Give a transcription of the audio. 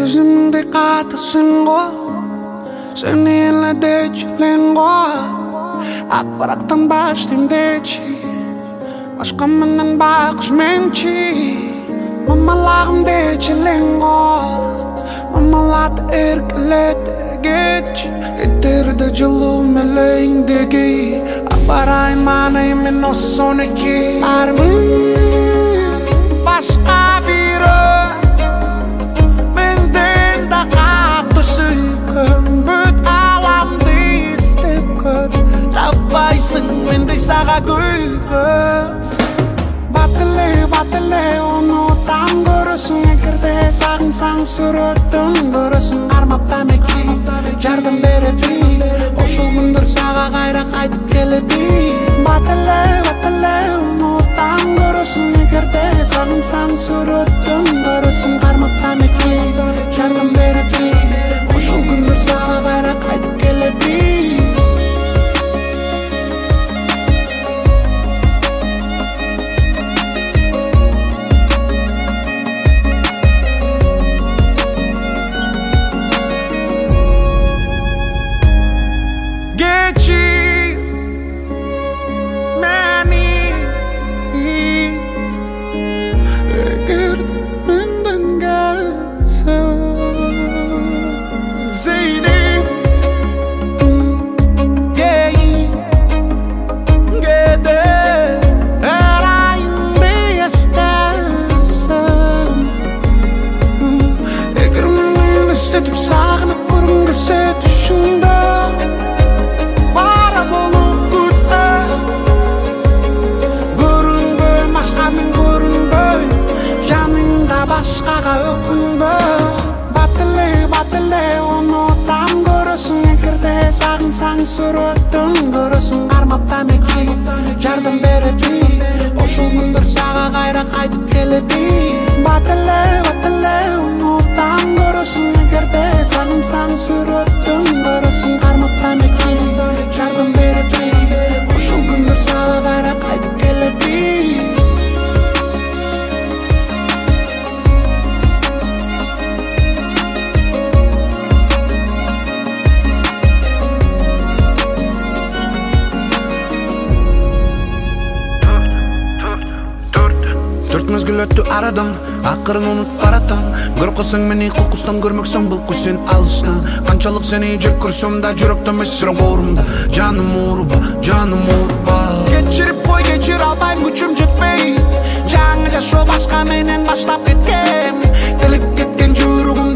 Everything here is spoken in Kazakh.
Сөзімде қатысың ғой, сені елі жилен ғой. Ақпараттан баштаймдечи, башқа менен бақыш менчи. Мамалағым жилен ғой, мамалады еркеледі кетші. Кетерді жылу мелейіндегі, апарайын манайын мен осы сонеки. Армын башқа бері, менден да қатты сүйкім. Бүт аламды естеп көр, таппайсың мендей саға күйкім. Батыле ұмытам көрісің, егерде сағынсаң сүреттің көрісің. Армапта меки жардым бере би, ошол күндөр сага кайра кайтып келе би. Батыле ұмытам көрісің, егерде сағынсаң сүреттің көрісің. Армапта меки жардым бере би, ошол күндөр сага кайра кайтып келе би. Başqaға өкінбе. Батыле ұмытам көрісің, егерде сағынсаң сүреттің көрісің. Армапта меки жардым бере би, ошол күндөр сага кайра кайтып келе би. Батыле ұмытам көрісің, егерде сағынсаң сүреттің көрісің. Армапта меки жардым бере би, ошол күндөр сага кайра кайтып келе би. Мезгіл өтті арадан, ақырын ұмыт баратам. Көрқысың мені қоқыстан көрмексің, бұл көсен алыстан. Қаншалық сені жек көрсем да, жүректі месірің орымда. Жаным ұрыба. Кешіріп қой, кешір албайым, күшім жетпей. Жаңы жашо башқа менен баштап кеткем. Келіп кеткен жүрегім